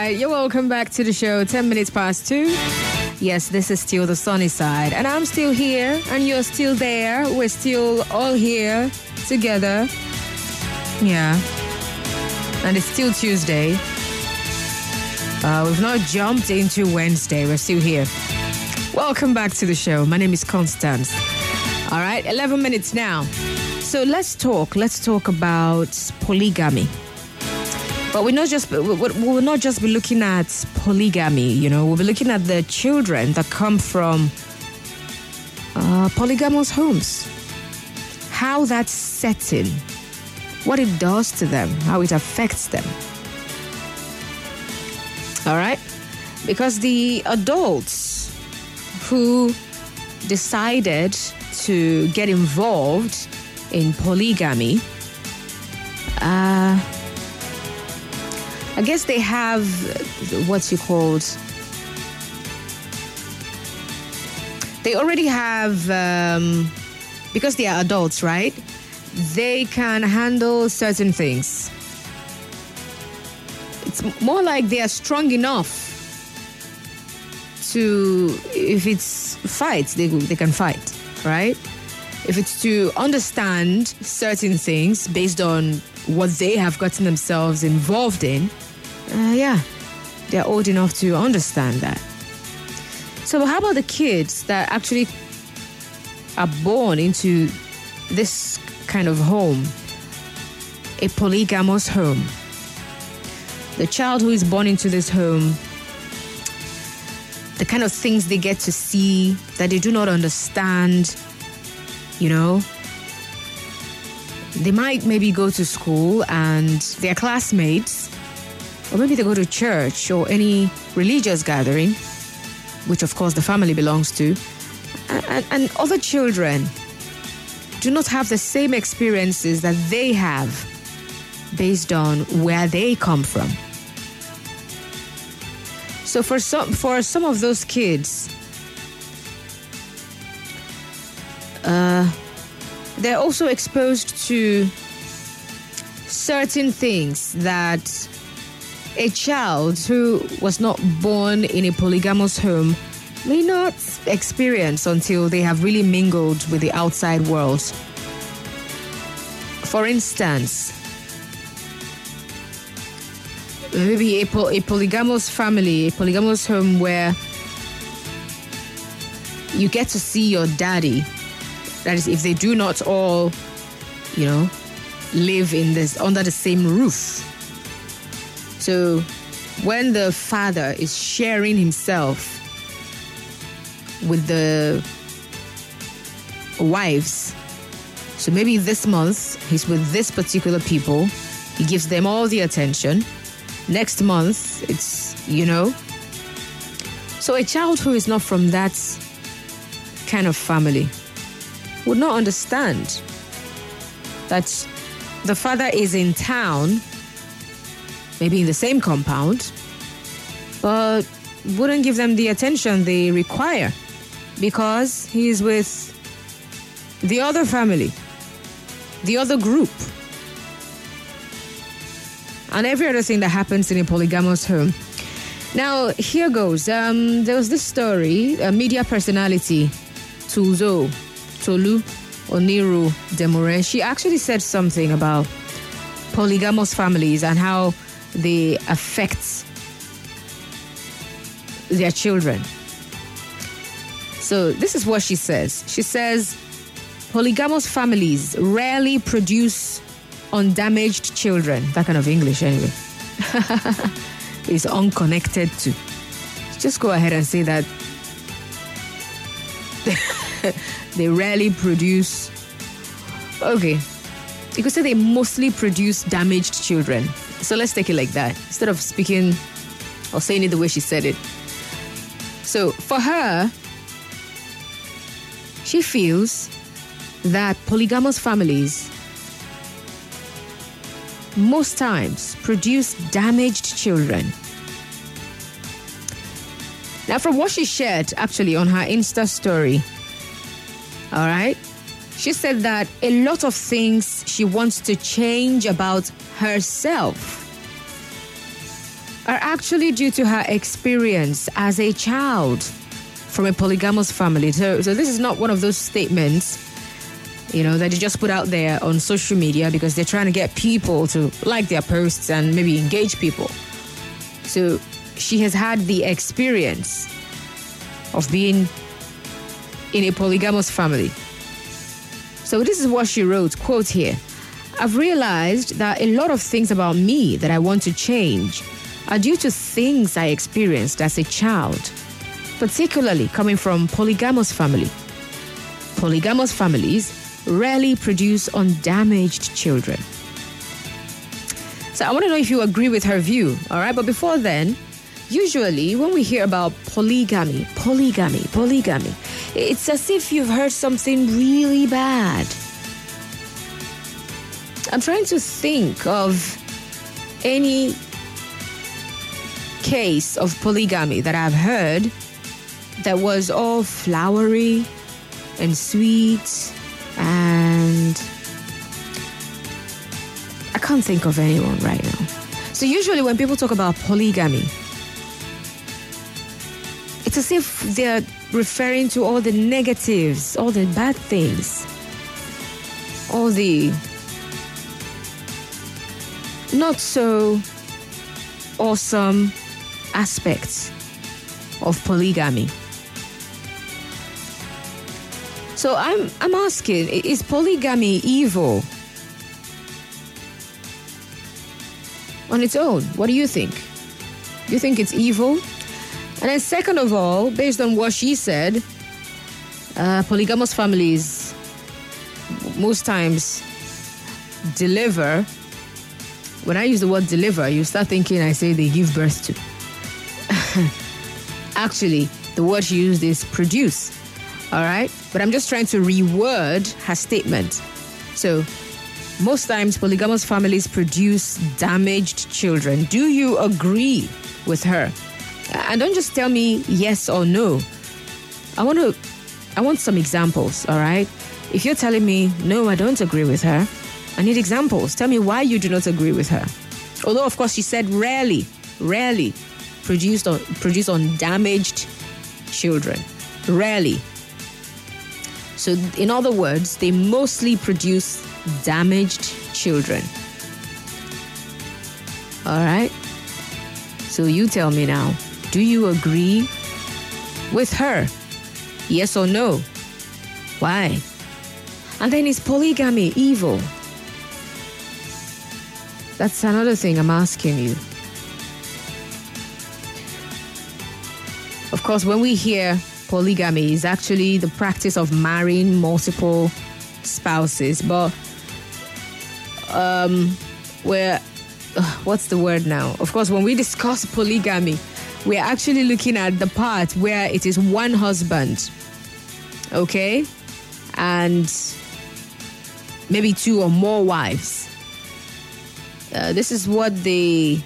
right, you're welcome back to the show. 10 minutes past 2. Yes, this is still the sunny side, and I'm still here, and you're still there. We're still all here together. Yeah, and it's still Tuesday. We've not jumped into Wednesday. We're still here. Welcome back to the show. My name is Constance. All right, 11 minutes now. So let's talk about polygamy. But we'll not just be looking at polygamy, you know. We'll be looking at the children that come from polygamous homes. How that's setting, what it does to them, how it affects them. All right? Because the adults who decided to get involved in polygamy, I guess they have they already have, because they are adults, right? They can handle certain things. It's more like they are strong enough to, if it's fights, they can fight, right? If it's to understand certain things based on what they have gotten themselves involved in, they're old enough to understand that. So how about the kids that actually are born into this kind of home, a polygamous home? The child who is born into this home, the kind of things they get to see that they do not understand, you know. They might maybe go to school and their classmates, or maybe they go to church or any religious gathering, which of course the family belongs to, and other children do not have the same experiences that they have based on where they come from. So for some of those kids, they're also exposed to certain things that a child who was not born in a polygamous home may not experience until they have really mingled with the outside world. For instance, maybe a polygamous family, a polygamous home where you get to see your daddy. That is, if they do not all, live under the same roof. So when the father is sharing himself with the wives, so maybe this month he's with this particular people, he gives them all the attention. Next month, it's, So a child who is not from that kind of family would not understand that the father is in town, maybe in the same compound, but wouldn't give them the attention they require because he's with the other family, the other group, and every other thing that happens in a polygamous home. Now, here goes. There was this story, a media personality, Tolu Oniru Demore. She actually said something about polygamous families and how they affect their children. So this is what she says. She says, polygamous families rarely produce undamaged children. That kind of English anyway. Is unconnected to. Just go ahead and say that they rarely produce. Okay. You could say they mostly produce damaged children. So let's take it like that. Instead of speaking or saying it the way she said it. So for her, she feels that polygamous families most times produce damaged children. Now, from what she shared actually on her Insta story, all right, she said that a lot of things she wants to change about herself are actually due to her experience as a child from a polygamous family. So this is not one of those statements, that you just put out there on social media because they're trying to get people to like their posts and maybe engage people. So she has had the experience of being in a polygamous family. So this is what she wrote, quote here, "I've realized that a lot of things about me that I want to change are due to things I experienced as a child, particularly coming from polygamous family. Polygamous families rarely produce undamaged children." So I want to know if you agree with her view, all right? But before then, usually when we hear about polygamy, it's as if you've heard something really bad. I'm trying to think of any case of polygamy that I've heard that was all flowery and sweet, and I can't think of anyone right now. So usually when people talk about polygamy, it's as if they're referring to all the negatives, all the bad things, all the not so awesome aspects of polygamy. So I'm asking, is polygamy evil on its own? What do you think? You think it's evil? And then second of all, based on what she said, polygamous families most times deliver. When I use the word deliver, you start thinking I say they give birth to. Actually, the word she used is produce. All right? But I'm just trying to reword her statement. So, most times polygamous families produce damaged children. Do you agree with her? And don't just tell me yes or no. I want some examples, all right? If you're telling me, no, I don't agree with her, I need examples. Tell me why you do not agree with her. Although, of course, she said rarely produce on damaged children. Rarely. So, in other words, they mostly produce damaged children. All right? So you tell me now, do you agree with her? Yes or no? Why? And then, is polygamy evil? That's another thing I'm asking you. Of course, when we hear polygamy, is actually the practice of marrying multiple spouses, but what's the word now? Of course, when we discuss polygamy, we're actually looking at the part where it is one husband, okay, and maybe two or more wives. This is what the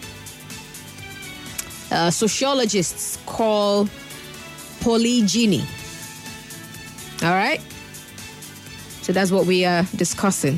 sociologists call polygyny. All right? So that's what we are discussing.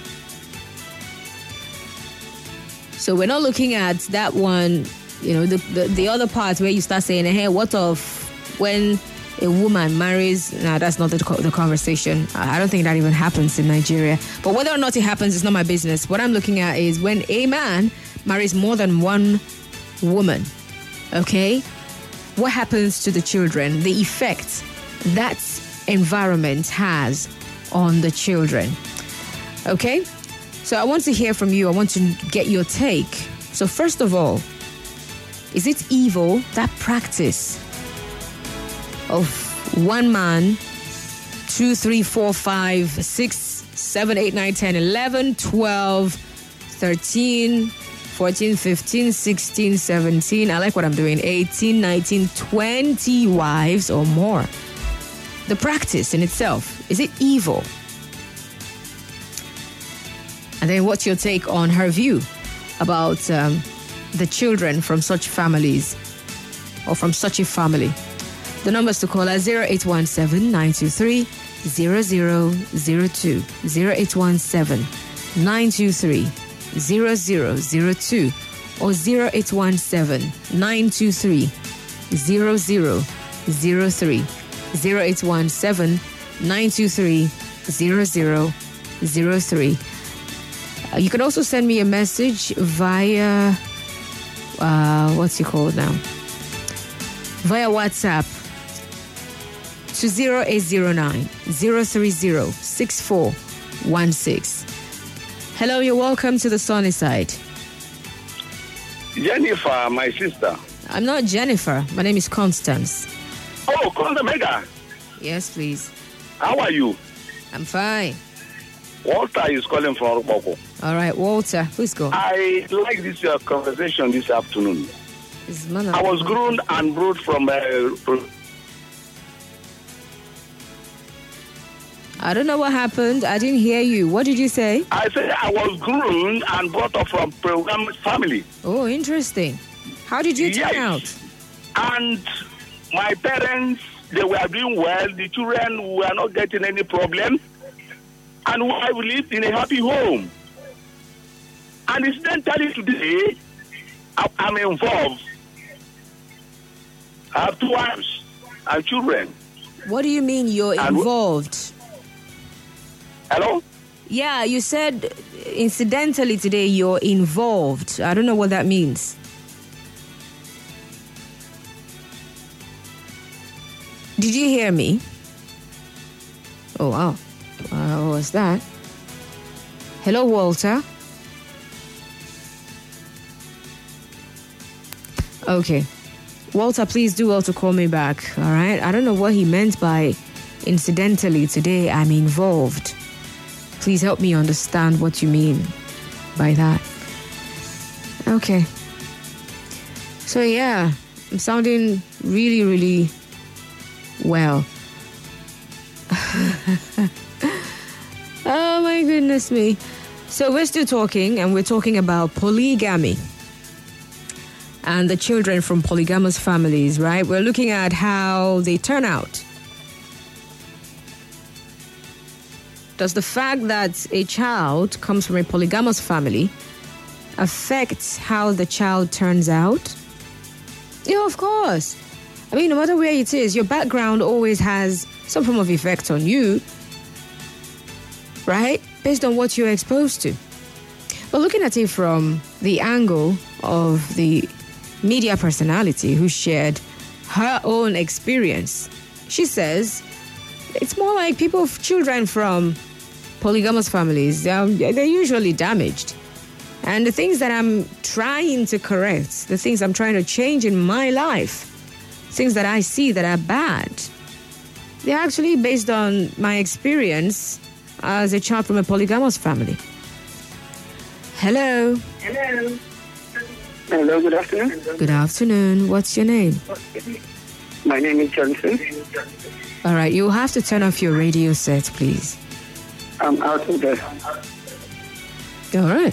So we're not looking at that one, the other part where you start saying, hey, what of when a woman marries? Nah, that's not the conversation. I don't think that even happens in Nigeria. But whether or not it happens is not my business. What I'm looking at is when a man marries more than one woman, okay? What happens to the children? The effect that environment has on the children. Okay? So I want to hear from you. I want to get your take. So first of all, is it evil, that practice of one man, 2, 3, 4, 5, 6, 7, 8, 9, 10, 11, 12, 13, 14, 15, 16, 17, I like what I'm doing, 18, 19, 20 wives or more? The practice in itself, is it evil? And then what's your take on her view about the children from such families or from such a family? The numbers to call are 0817-923-0002, 0817-923-0002, or 0817 923 0003. 0817 923 0003. You can also send me a message via what's it called now? Via WhatsApp to 0809 030 6416. Hello, you're welcome to the Sunny Side. Jennifer, my sister. I'm not Jennifer. My name is Constance. Oh, Constance Mega. Yes, please. How are you? I'm fine. Walter is calling from Rukoko. All right, Walter, please go. I like this conversation this afternoon. I was groomed and brought from... I don't know what happened. I didn't hear you. What did you say? I said I was groomed and brought up from Program's family. Oh, interesting. How did you turn out? And my parents, they were doing well. The children were not getting any problem. And I lived in a happy home. And incidentally today, I'm involved. I have 2 wives and children. What do you mean you're involved? Hello? Yeah, you said incidentally today you're involved. I don't know what that means. Did you hear me? Oh, wow. What was that? Hello, Walter. Okay. Walter, please do well to call me back, all right? I don't know what he meant by incidentally today I'm involved. Please help me understand what you mean by that. Okay. So, yeah, I'm sounding really, really well. Oh, my goodness me. So we're still talking, and we're talking about polygamy and the children from polygamous families, right? We're looking at how they turn out. Does the fact that a child comes from a polygamous family affect how the child turns out? Yeah, of course. I mean, no matter where it is, your background always has some form of effect on you, right? Based on what you're exposed to. But looking at it from the angle of the media personality who shared her own experience, she says it's more like children from polygamous families, they're usually damaged. And the things that I'm trying to correct, the things I'm trying to change in my life, things that I see that are bad, they're actually based on my experience as a child from a polygamous family. Hello. Hello. Hello, good afternoon. Good afternoon. What's your name? My name is Johnson. All right, you'll have to turn off your radio set, please. I'm out of there. All right.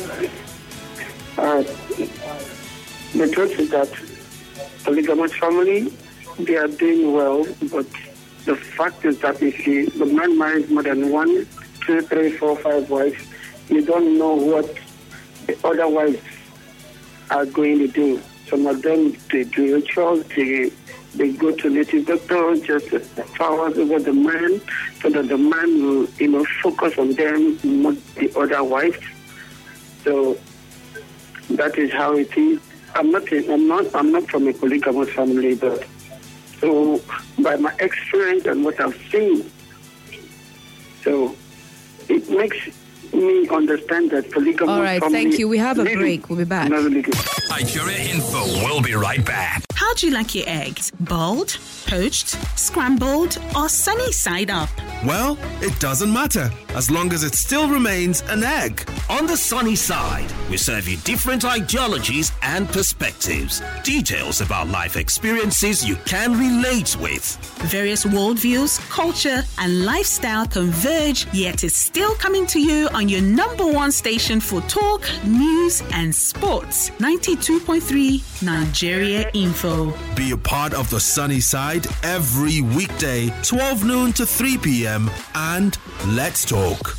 The truth is that polygamous family, they are doing well, but the fact is that if the man marries more than 1, 2, 3, 4, 5 wives, you don't know what the other wives are going to do. Some of them, they do rituals, they go to native doctor, just powers over the man, so that the man will, focus on them, not the other wives. So that is how it is. I'm not from a polygamous family, but so by my experience and what I've seen, so it makes me understand that polygamous. All right, family, thank you. We have a break. We'll be back. Nigeria Info. We'll be right back. How do you like your eggs? Boiled, poached, scrambled, or sunny side up? Well, it doesn't matter as long as it still remains an egg. On the Sunny Side, we serve you different ideologies and perspectives. Details about life experiences you can relate with. Various worldviews, culture, and lifestyle converge, yet it's still coming to you on your number one station for talk, news, and sports. 92.3 Nigeria Info. Be a part of the Sunny Side every weekday, 12 noon to 3 p.m. and let's talk.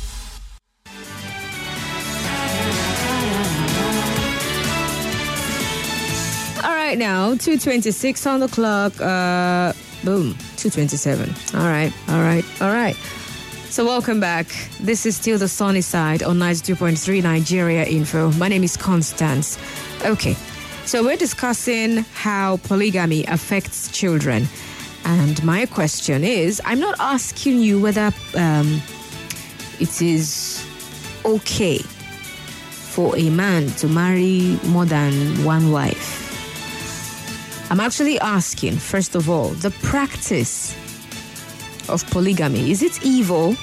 right now, 2:26 on the clock. Boom, 2:27. All right. So welcome back. This is still the sunny side on 92.3 Nigeria Info. My name is Constance. Okay, so we're discussing how polygamy affects children. And my question is, I'm not asking you whether it is okay for a man to marry more than one wife. I'm actually asking, first of all, the practice of polygamy, is it evil?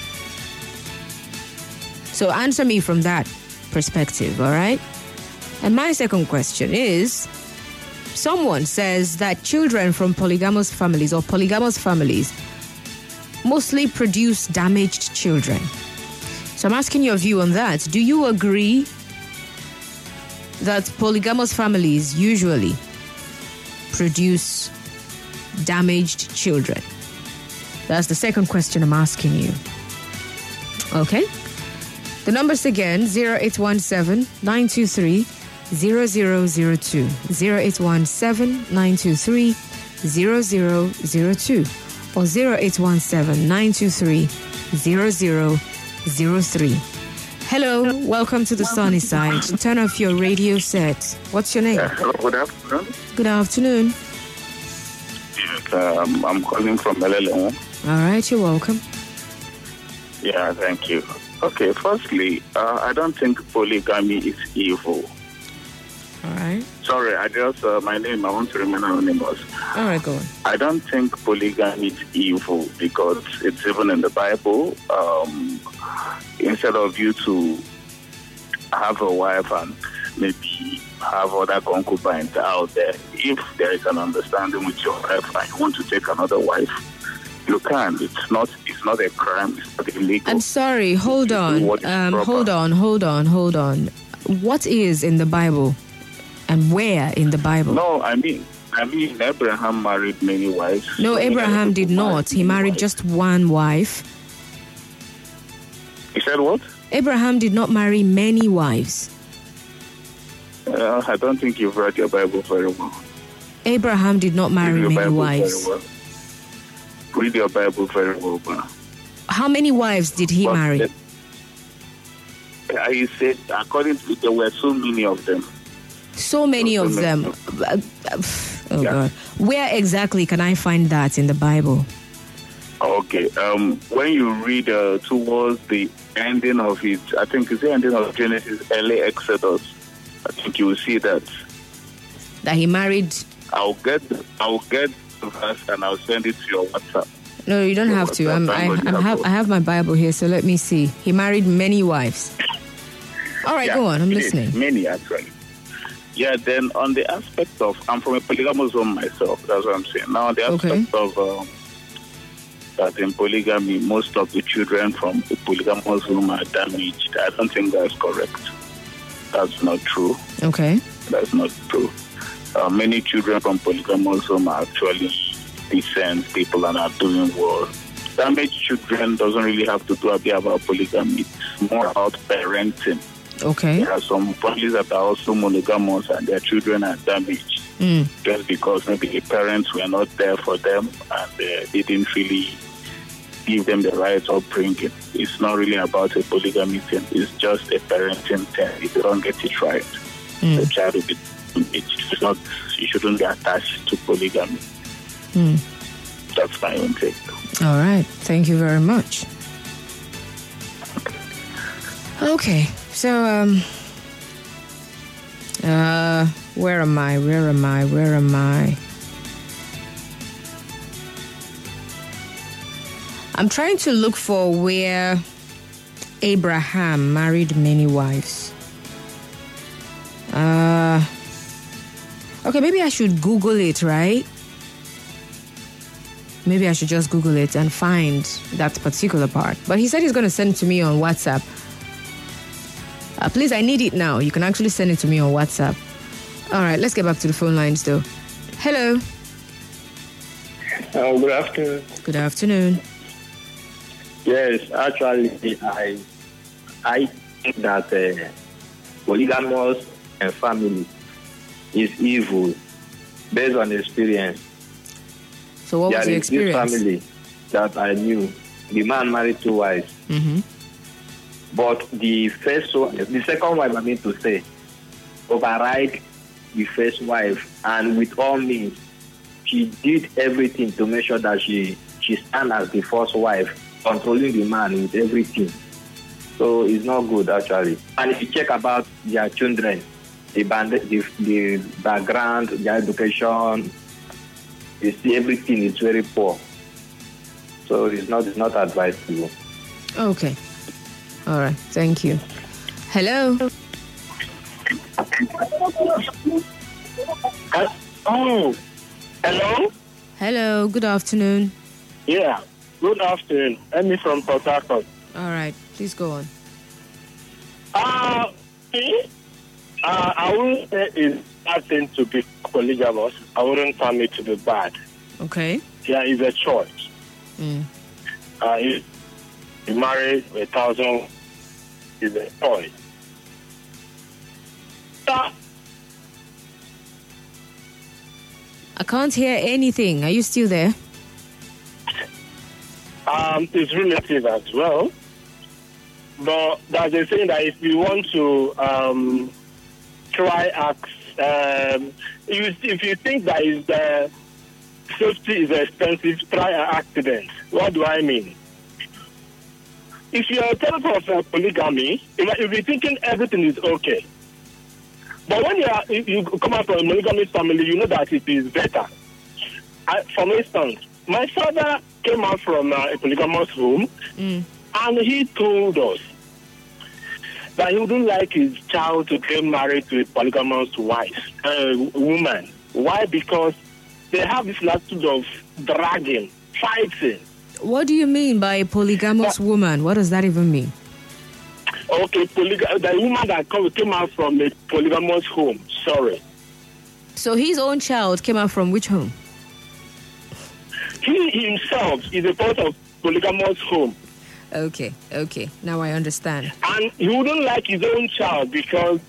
So answer me from that perspective, all right? And my second question is, someone says that children from polygamous families or polygamous families mostly produce damaged children. So I'm asking your view on that. Do you agree that polygamous families usually produce damaged children? That's the second question I'm asking you. Okay? The numbers again, 0817-923-0002. 0817-923-0002 or 0817-923-0003. Hello, welcome to the sunny side. Turn off your radio set. What's your name? Hello, good afternoon. Good afternoon. Yes, I'm calling from LLM. All right, you're welcome. Yeah, thank you. Okay, firstly, I don't think polygamy is evil. All right. Sorry, I want to remain anonymous. All right, go on. I don't think polygamy is evil because it's even in the Bible. Instead of you to have a wife and maybe have other concubines out there, if there is an understanding with your wife and you want to take another wife, you can. It's not a crime. It's not illegal. I'm sorry. Hold on. Hold on. What is in the Bible, and where in the Bible? No, I mean, Abraham married many wives. No, Abraham did not. He married just one wife. He said what? Abraham did not marry many wives. I don't think you've read your Bible very well. Abraham did not marry many wives. Read your Bible very well, man. How many wives did he marry? I said, according to there were so many of them. So many of them. Oh, yeah. God. Where exactly can I find that in the Bible? Okay. When you read towards the ending of it, I think it's the ending of Genesis, early Exodus, I think you will see that he married. I'll get the verse and I'll send it to your WhatsApp. No, you don't have to. I have my Bible here, so let me see. He married many wives. All right, go on. I'm listening. Many, actually. Yeah, then on the aspect of, I'm from a polygamous home myself. That's what I'm saying. Now, on the aspect of that in polygamy, most of the children from the polygamous home are damaged. I don't think that's correct. That's not true. Okay. That's not true. Many children from polygamous home are actually decent people and are doing well. Damaged children doesn't really have to do about polygamy. It's more about parenting. Okay. There are some families that are also monogamous and their children are damaged just because maybe the parents were not there for them and they didn't really give them the right upbringing. It's not really about a polygamy thing. It's just a parenting thing. If you don't get it right, the child will be it's not. You shouldn't be attached to polygamy. That's my own take. All right. Thank you very much. Okay. So, where am I? I'm trying to look for where Abraham married many wives. Okay, maybe I should Google it, right? Maybe I should just Google it and find that particular part. But he said he's going to send it to me on WhatsApp. Please, I need it now. You can actually send it to me on WhatsApp. All right, let's get back to the phone lines, though. Hello. Good afternoon. Good afternoon. Yes, actually, I think that polygamous and family is evil based on experience. So what was your experience? This family that I knew, the man married 2 wives. Mm-hmm. But the second wife, I mean to say, override the first wife, and with all means, she did everything to make sure that she stand as the first wife, controlling the man with everything. So it's not good, actually. And if you check about their children, the background, their education, you see everything is very poor. So it's not advisable. Okay. All right. Thank you. Hello. Oh, hello. Hello. Good afternoon. Yeah. Good afternoon. Emmy from Port Harcourt. All right. Please go on. I wouldn't say it's bad thing to be polygamous. I wouldn't find it to be bad. Okay. Yeah, it's a choice. You marry 1,000 is a choice. I can't hear anything. Are you still there? It's relative as well. But there's a saying that if you want to try acts, if you think that safety is expensive, try an accident. What do I mean? If you're a type of polygamy, if you're thinking everything is okay, but when you come out from a monogamous family, you know that it is better. For instance, my father came out from a polygamous home, and he told us that he wouldn't like his child to get married to a polygamous woman. Why? Because they have this attitude of dragging, fighting. What do you mean by a polygamous woman? What does that even mean? Okay, the woman that came out from a polygamous home. Sorry. So his own child came out from which home? He himself is a part of polygamous home. Okay. Now I understand. And he wouldn't like his own child because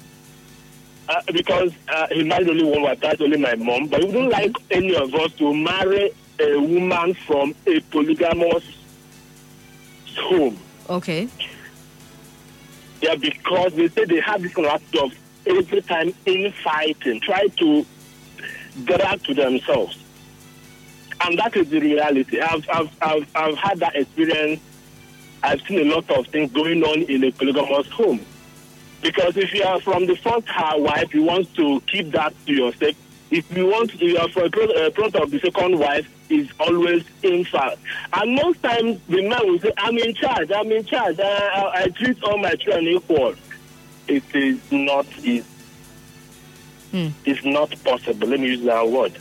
he married only one wife. That's only my mom. But he wouldn't like any of us to marry a woman from a polygamous home. Okay. Yeah, because they say they have this attitude of every time infighting, try to drag to themselves. And that is the reality. I've had that experience. I've seen a lot of things going on in a polygamous home. Because if you are from the first wife, you want to keep that to yourself. If you are from front of the second wife, is always infight. And most times the man will say, I'm in charge. I treat all my children equal. It is not easy. It's not possible. Let me use that word.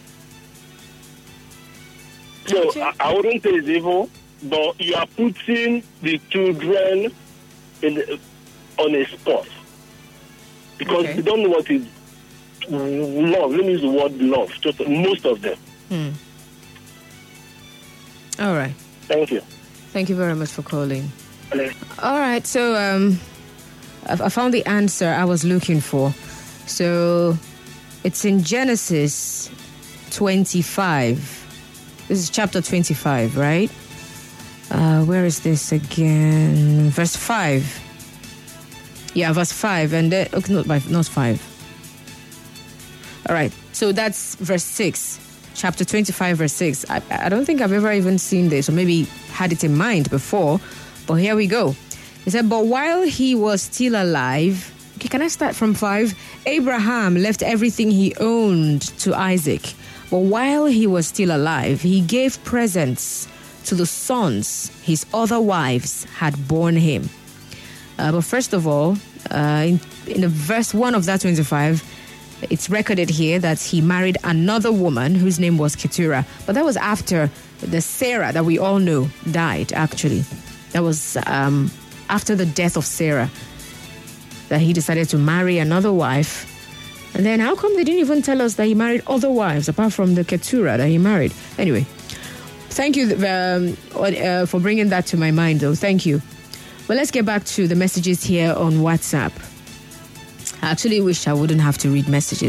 So I wouldn't say it's evil, but you are putting the children on a spot. Because they don't know what is love. Let me use the word love. Just most of them. All right. Thank you. Thank you very much for calling. Hello. All right. So I found the answer I was looking for. So it's in Genesis 25. This is chapter 25, right? Where is this again? Verse 5. Yeah, verse 5. And then, okay, not 5. All right. So that's verse 6. Chapter 25, verse 6. I don't think I've ever even seen this or maybe had it in mind before. But here we go. It said, but while he was still alive... Okay, can I start from 5? Abraham left everything he owned to Isaac. But while he was still alive, he gave presents to the sons his other wives had borne him. But first of all, in the verse 1 of that 25, it's recorded here that he married another woman whose name was Keturah. But that was after the Sarah that we all know died, actually. That was after the death of Sarah that he decided to marry another wife. And then how come they didn't even tell us that he married other wives apart from the Keturah that he married? Anyway, thank you for bringing that to my mind, though. Thank you. But let's get back to the messages here on WhatsApp. I actually wish I wouldn't have to read messages.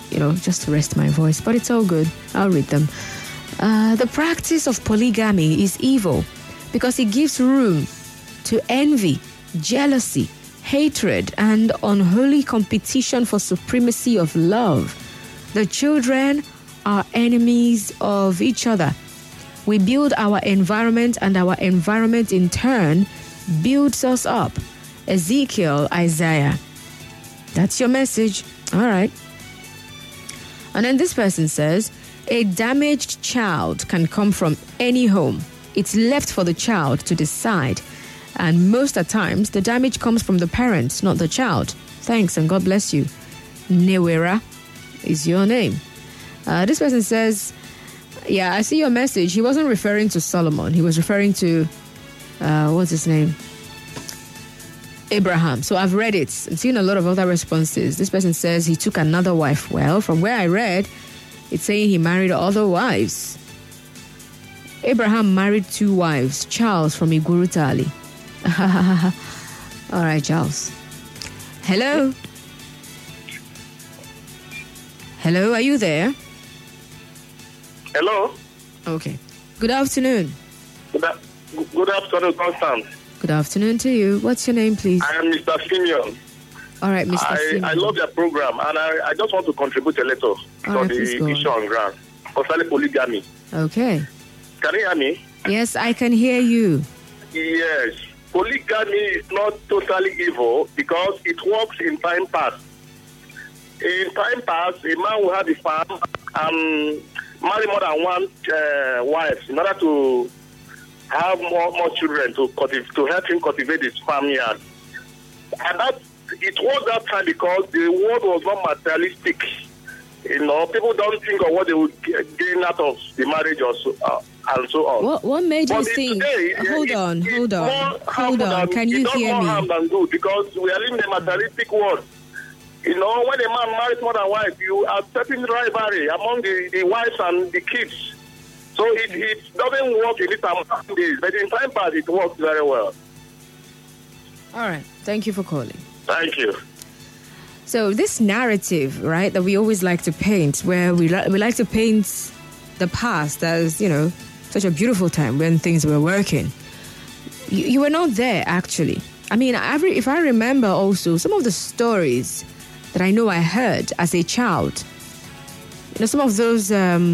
just to rest my voice. But it's all good. I'll read them. The practice of polygamy is evil because it gives room to envy, jealousy, hatred, and unholy competition for supremacy of love. The children are enemies of each other. We build our environment, and our environment in turn builds us up. Ezekiel, Isaiah. That's your message. All right. And then this person says, a damaged child can come from any home. It's left for the child to decide. And most of the times, the damage comes from the parents, not the child. Thanks, and God bless you. Newera is your name. This person says, yeah, I see your message. He wasn't referring to Solomon. He was referring to, what's his name? Abraham. So I've read it. I've seen a lot of other responses. This person says he took another wife. Well, from where I read, it's saying he married other wives. Abraham married 2 wives. Charles from Igurutali. All right, Charles. Hello? Hello, are you there? Hello? Okay. Good afternoon. Good afternoon, Constance. Good afternoon to you. What's your name, please? I am Mr. Simeon. All right, Mr. Simeon. I love your program, and I just want to contribute a little to the issue on ground concerning polygamy. Okay. Can you hear me? Yes, I can hear you. Yes. Polygamy is not totally evil because it works in time past. In time past, a man will have a farm and marry more than one wife in order to have more children to help him cultivate his farmyard. And it was that time because the world was not materialistic. People don't think of what they would gain out of the marriage or so, and so on. What made you think? Today, hold on. Can you hear me? It's more harm than good because we are living in a materialistic world. When a man marries more than one wife, you are setting rivalry among the wives and the kids. So it doesn't work in this time, but in time past it works very well. All right. Thank you for calling. Thank you. So this narrative, right, that we always like to paint, where we like to paint the past as, such a beautiful time when things were working. You were not there, actually. I mean, if I remember also some of the stories that I know I heard as a child, some of those,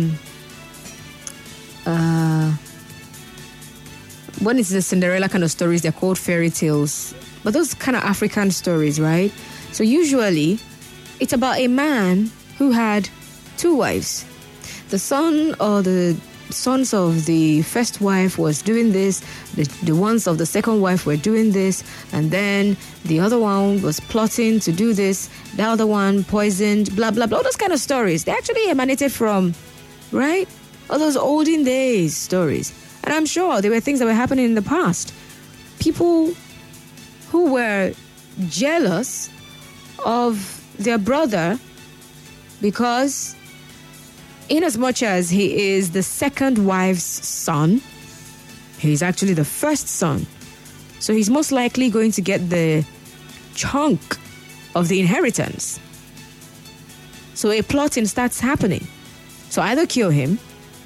when it's the Cinderella kind of stories, they're called fairy tales. But those kind of African stories, right? So usually, it's about a man who had 2 wives. The son or the sons of the first wife was doing this, the ones of the second wife were doing this, and then the other one was plotting to do this, the other one poisoned, blah, blah, blah. All those kind of stories, they actually emanated from, right? All those olden days stories. And I'm sure there were things that were happening in the past. People who were jealous of their brother because in as much as he is the second wife's son, he's actually the first son. So he's most likely going to get the chunk of the inheritance. So a plotting starts happening. So either kill him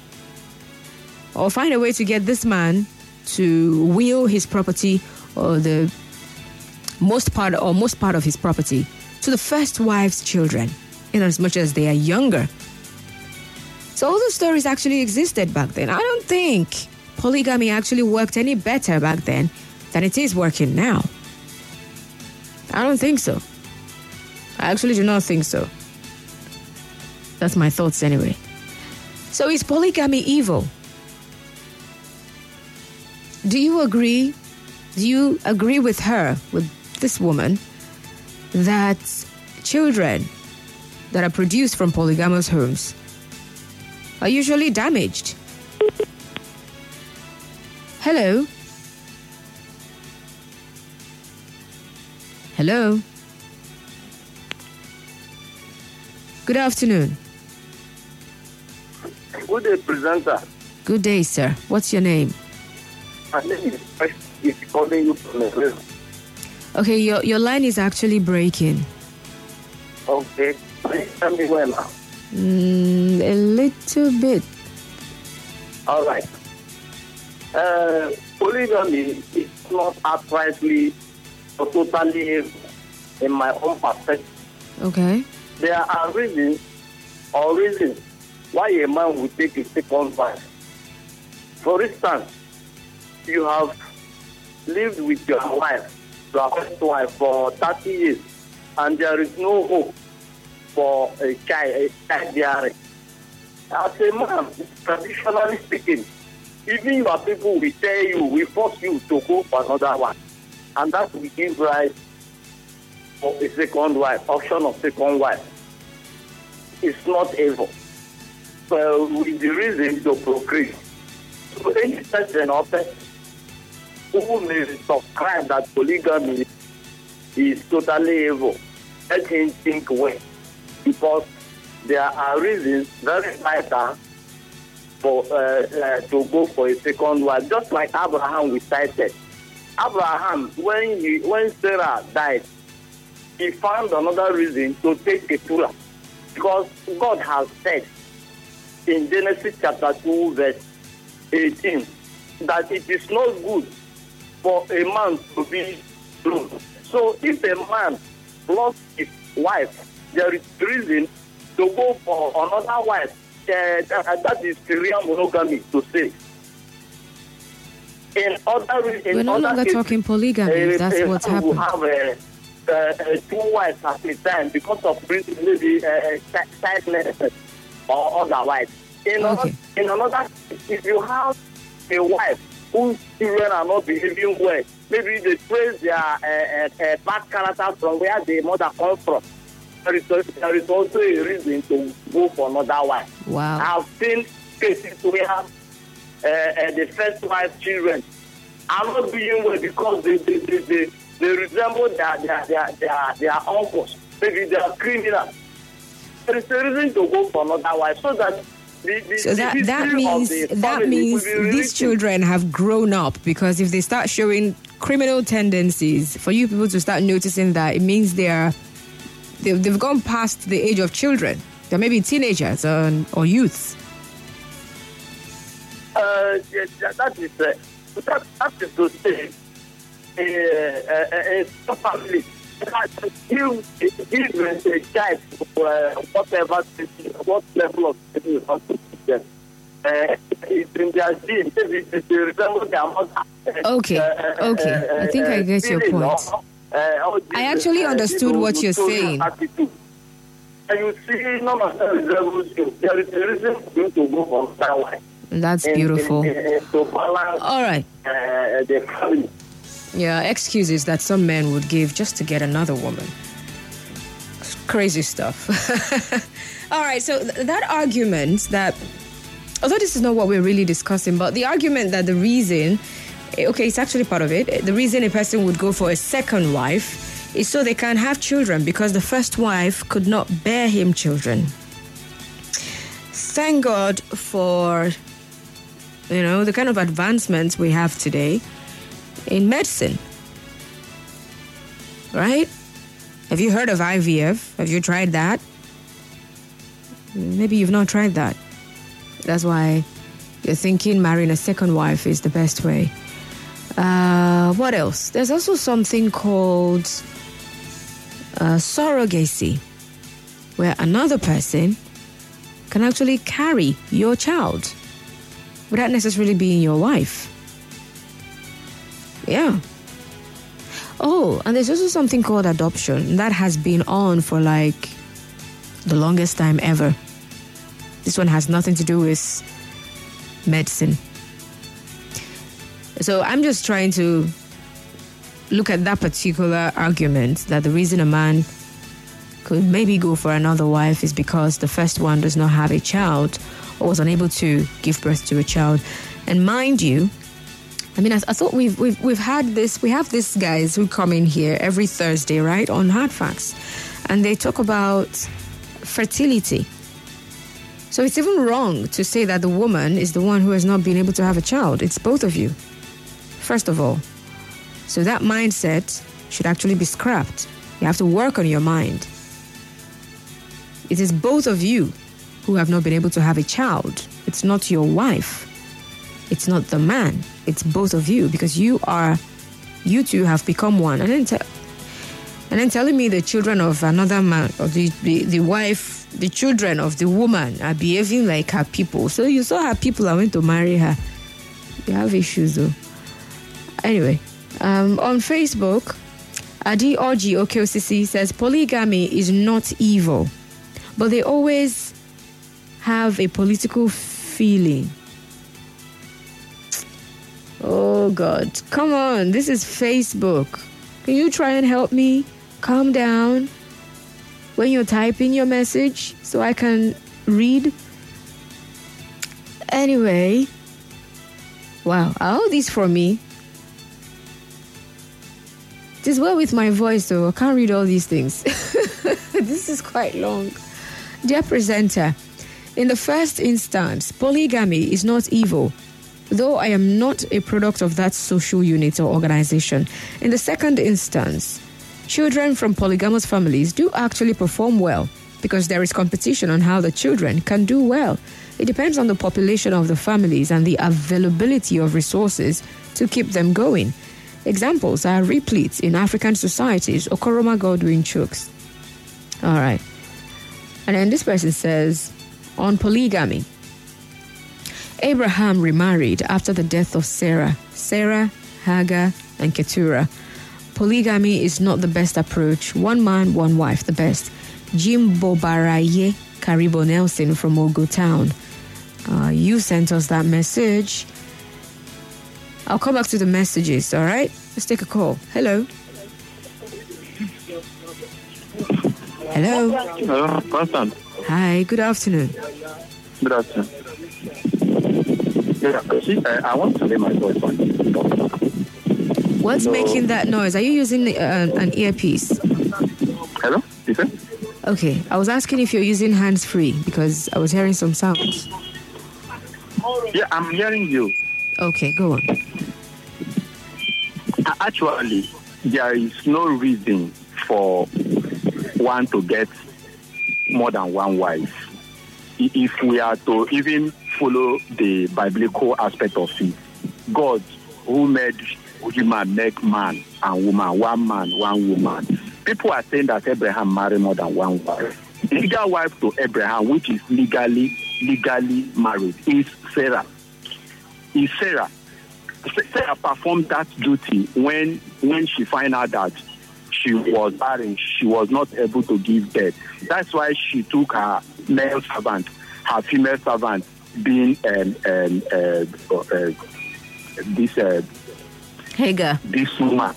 or find a way to get this man to will his property or the most part of his property to the first wife's children, in as much as they are younger. So all those stories actually existed back then. I don't think polygamy actually worked any better back then than it is working now. I don't think so. I actually do not think so. That's my thoughts anyway. So is polygamy evil? Do you agree? Do you agree with her, with this woman, that children that are produced from polygamous homes are usually damaged? Hello? Hello? Good afternoon. Good day, presenter. Good day, sir. What's your name? My name is calling you from the. Okay, your line is actually breaking. Okay. Please tell me well now. A little bit. All right. Polygamy is not outrightly or totally in my own perspective. Okay. There are reasons why a man will take a second wife. For instance, you have lived with your wife, your first wife, for 30 years, and there is no hope for a child bearing. As a man, traditionally speaking, even your people will tell you, will force you to go for another one. And that will give rise for a second wife, option of second wife. It's not evil. So with the reason to procreate. So any person or person who may subscribe that polygamy is totally evil, let him think well. Because there are reasons very vital for to go for a second wife. Just like Abraham we cited. Abraham, when Sarah died, he found another reason to take Keturah. Because God has said in Genesis chapter 2, verse 18, that it is not good for a man to be alone. So if a man lost his wife, there is reason to go for another wife. That is Syrian monogamy to say. We're no longer talking polygamy. That's what's happened. Have two wives at a time because of maybe childlessness or otherwise. In another, if you have a wife whose children are not behaving well, maybe they trace their bad character from where the mother comes from, there is also a reason to go for another wife. Wow. I've seen cases where the first wife children are not doing well because they resemble their uncles. Maybe they are criminals. There is a reason to go for another wife so that that means these children have grown up, because if they start showing criminal tendencies, for you people to start noticing that, it means they've gone past the age of children. They're maybe teenagers or youths. That is to say, some family, give a child whatever level of it's in their gene. They resemble their mother. Okay. I think I get your point. I actually understood what you're saying. And you see, none of them resembles you. There is a reason for you to go for that way. That's beautiful. To balance all right. The family. Yeah, excuses that some men would give just to get another woman. Crazy stuff. All right, so that argument that, although this is not what we're really discussing, but the argument that the reason, okay, it's actually part of it. The reason a person would go for a second wife is so they can have children, because the first wife could not bear him children. Thank God for, the kind of advancements we have today in medicine, right? Have you heard of IVF? Have you tried that? Maybe you've not tried that. That's why you're thinking marrying a second wife is the best way. What else? There's also something called surrogacy, where another person can actually carry your child without necessarily being your wife. Yeah. Oh, and there's also something called adoption that has been on for like the longest time ever. This one has nothing to do with medicine. So I'm just trying to look at that particular argument that the reason a man could maybe go for another wife is because the first one does not have a child or was unable to give birth to a child. And mind you, I mean, I thought we've had this. We have these guys who come in here every Thursday, right, on Hard Facts, and they talk about fertility. So it's even wrong to say that the woman is the one who has not been able to have a child. It's both of you, first of all. So that mindset should actually be scrapped. You have to work on your mind. It is both of you who have not been able to have a child. It's not your wife. It's not the man. It's both of you, because you two have become one. And then telling me the children of another man, or the wife, the children of the woman are behaving like her people. So you saw her people and went to marry her. You have issues though. Anyway, on Facebook, Adi Oji Okeosisi says polygamy is not evil, but they always have a political feeling. Oh God, come on, this is Facebook. Can you try and help me? Calm down when you're typing your message so I can read. Anyway, wow, are all these for me? It is well with my voice though, I can't read all these things. This is quite long. Dear presenter, in the first instance, polygamy is not evil, though I am not a product of that social unit or organization. In the second instance, children from polygamous families do actually perform well because there is competition on how the children can do well. It depends on the population of the families and the availability of resources to keep them going. Examples are replete in African societies. Okoroma Godwin Chooks. All right. And then this person says, on polygamy, Abraham remarried after the death of Sarah, Hagar, and Keturah. Polygamy is not the best approach. One man, one wife, the best. Jim Bobaraye Karibo Nelson from Ogo Town. You sent us that message. I'll come back to the messages, all right? Let's take a call. Hello. Hello. Hello, Constant. Hi, good afternoon. Good afternoon. Yeah, see, I want to lay my voice on you. What's making that noise? Are you using an earpiece? Hello? You said? Okay, I was asking if you're using hands-free because I was hearing some sounds. Yeah, I'm hearing you. Okay, go on. Actually, there is no reason for one to get more than one wife. If we are to even follow the biblical aspect of it, God, who made human, make man and woman, one man, one woman. People are saying that Abraham married more than one wife. The legal wife to Abraham, which is legally married, is Sarah. Sarah performed that duty when she found out that she was barren, she was not able to give birth. That's why she took her male servant, her female servant, being Hagar. This woman,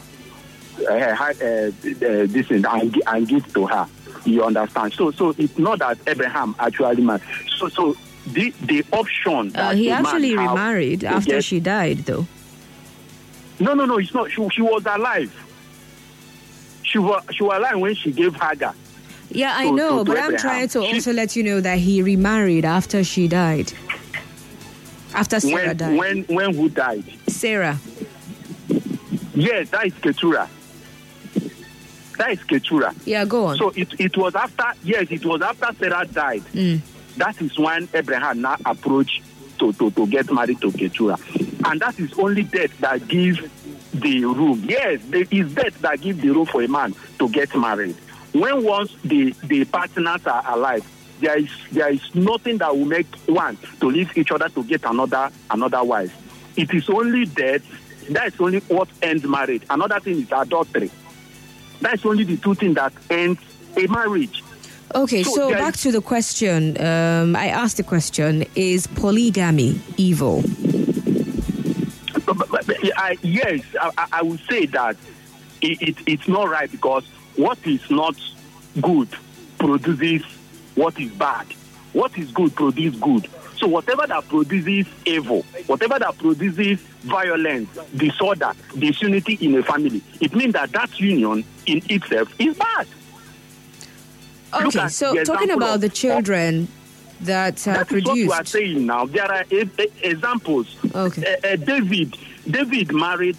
this and give to her. You understand? So it's not that Abraham actually married. So the option that he actually remarried after she died, though. No, it's not. She was alive. She was alive when she gave Hagar. Yeah, I know, but I'm trying to also let you know that he remarried after she died. After Sarah died. When who died? Sarah. Yes, that is Keturah. Yeah, go on. So it was after Sarah died. That is when Abraham now approached to get married to Keturah. And that is only death that gives the room. Yes, there is death that gives the room for a man to get married. When once the partners are alive, there is nothing that will make one to leave each other to get another wife. It is only death. That is only what ends marriage. Another thing is adultery. That's only the two things that ends a marriage. Okay, so back to the question. I asked the question, is polygamy evil? Yes, I would say that it's not right, because what is not good produces what is bad. What is good produces good. So whatever that produces evil, whatever that produces violence, disorder, disunity in a family, it means that union in itself is bad. Okay, so talking about the children that are produced. What we are saying now. There are examples. Okay. David married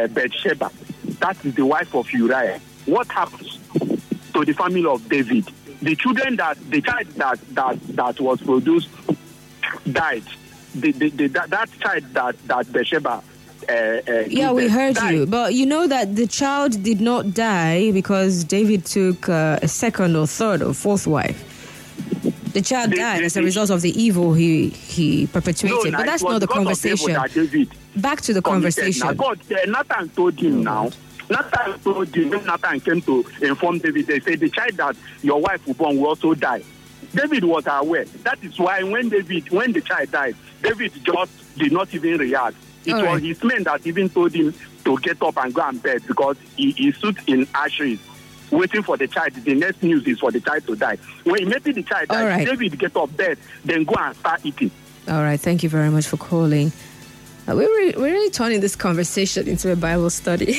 Bathsheba. That is the wife of Uriah. What happens to the family of David? the child that was produced died. That child that Bathsheba. Yeah, we heard died. You. But you know that the child did not die because David took a second or third or fourth wife. The child died as a result of the evil he perpetuated. But that's not the conversation. Back to the conversation. Now, God, Nathan told him now. Nathan told him, when Nathan came to inform David, they said the child that your wife will born will also die. David was aware. That is why when the child died, David just did not even react. It was his men that even told him to get up and go and bed because he stood in ashes waiting for the child. The next news is for the child to die. When immediately the child died, David get up bed, then go and start eating. All right, thank you very much for calling. We're really turning this conversation into a Bible study.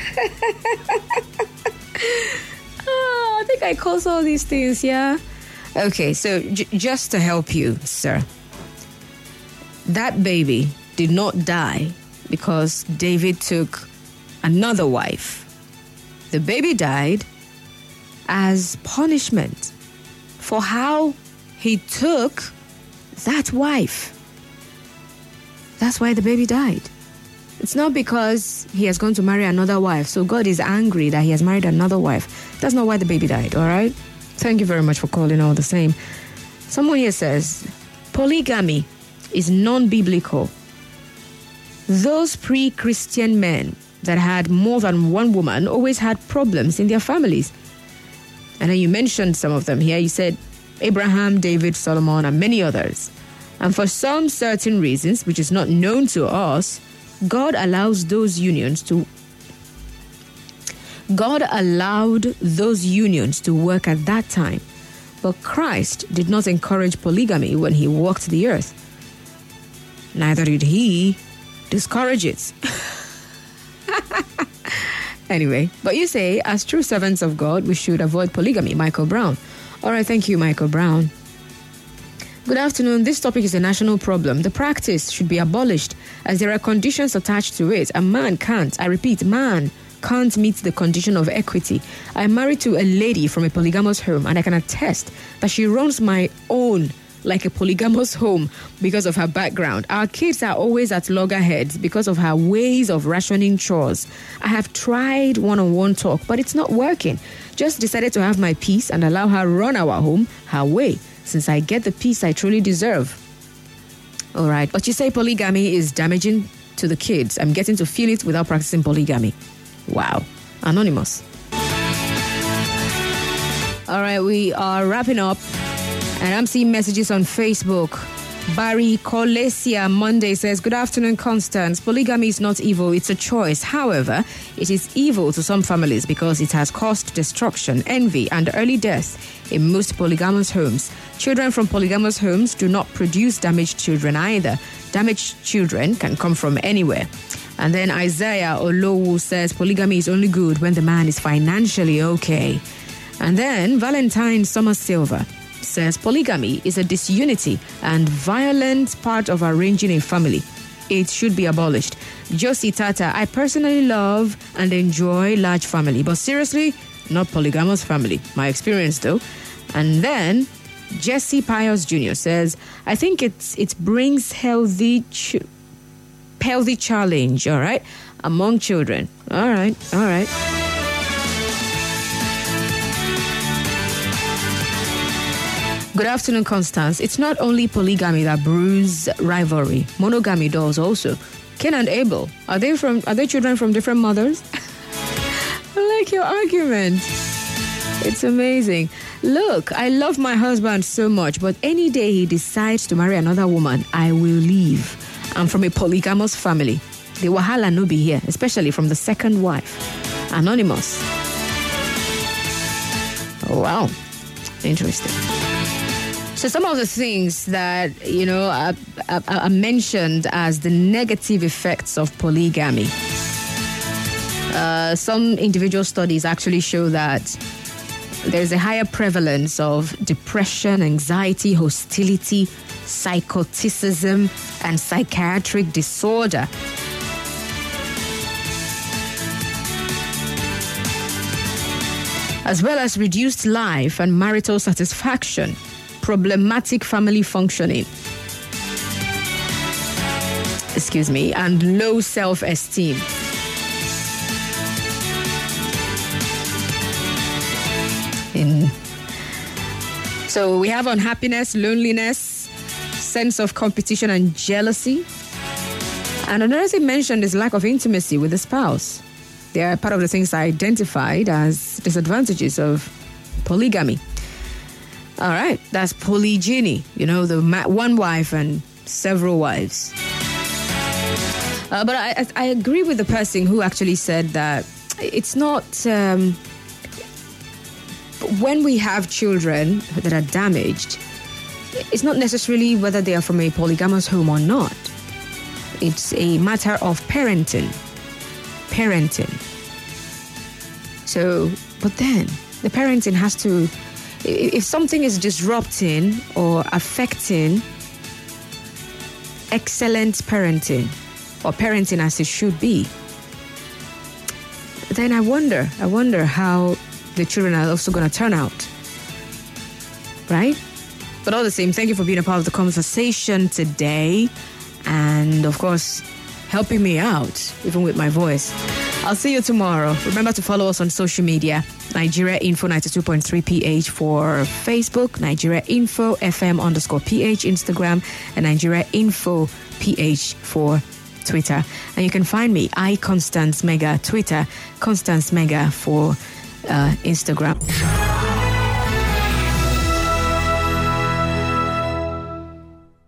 I think I caused all these things, yeah? Okay, so just to help you, sir, that baby did not die because David took another wife. The baby died as punishment for how he took that wife. That's why the baby died. It's not because he has gone to marry another wife. So God is angry that he has married another wife. That's not why the baby died, all right? Thank you very much for calling all the same. Someone here says, polygamy is non-biblical. Those pre-Christian men that had more than one woman always had problems in their families. And then you mentioned some of them here. You said Abraham, David, Solomon, and many others. And for some certain reasons, which is not known to us, God allowed those unions to work at that time. But Christ did not encourage polygamy when he walked the earth. Neither did he discourage it. Anyway, but you say, as true servants of God, we should avoid polygamy. Michael Brown. All right, thank you, Michael Brown. Good afternoon. This topic is a national problem. The practice should be abolished as there are conditions attached to it. A man can't meet the condition of equity. I'm married to a lady from a polygamous home, and I can attest that she runs my own like a polygamous home because of her background. Our kids are always at loggerheads because of her ways of rationing chores. I have tried one-on-one talk, but it's not working. Just decided to have my peace and allow her run our home her way, since I get the peace I truly deserve. All right, but you say polygamy is damaging to the kids. I'm getting to feel it without practicing polygamy. Wow. Anonymous. All right, we are wrapping up. And I'm seeing messages on Facebook. Barry Colesia Monday says, good afternoon, Constance. Polygamy is not evil, it's a choice. However, it is evil to some families because it has caused destruction, envy, and early death in most polygamous homes. Children from polygamous homes do not produce damaged children either. Damaged children can come from anywhere. And then Isaiah Olowu says, polygamy is only good when the man is financially okay. And then Valentine Summer Silver says polygamy is a disunity and violent part of arranging a family. It should be abolished. Josie Tata, I personally love and enjoy large family, but seriously, not polygamous family. My experience though. And then Jesse Pius Jr. says, I think it brings healthy challenge, all right, among children. All right. Good afternoon, Constance. It's not only polygamy that brews rivalry. Monogamy does also. Cain and Abel, are they children from different mothers? I like your argument. It's amazing. Look, I love my husband so much, but any day he decides to marry another woman, I will leave. I'm from a polygamous family. The wahala no be here, especially from the second wife. Anonymous. Oh, wow. Interesting. So some of the things that, are mentioned as the negative effects of polygamy. Some individual studies actually show that there's a higher prevalence of depression, anxiety, hostility, psychoticism, and psychiatric disorder. as well as reduced life and marital satisfaction, problematic family functioning, and low self-esteem. So we have unhappiness, loneliness, sense of competition and jealousy. And another thing mentioned is lack of intimacy with the spouse. They are part of the things identified as disadvantages of polygamy. All right, that's polygyny, the one wife and several wives. But I agree with the person who actually said that it's not... when we have children that are damaged, it's not necessarily whether they are from a polygamous home or not. It's a matter of parenting. So, but then the parenting has to, if something is disrupting or affecting excellent parenting or parenting as it should be, then I wonder how the children are also going to turn out. Right? But all the same, thank you for being a part of the conversation today. And of course, helping me out, even with my voice. I'll see you tomorrow. Remember to follow us on social media. Nigeria Info 92.3 PH for Facebook, Nigeria Info FM_PH Instagram, and Nigeria Info PH for Twitter. And you can find me, Constance Mega, Twitter, Constance Mega for Instagram.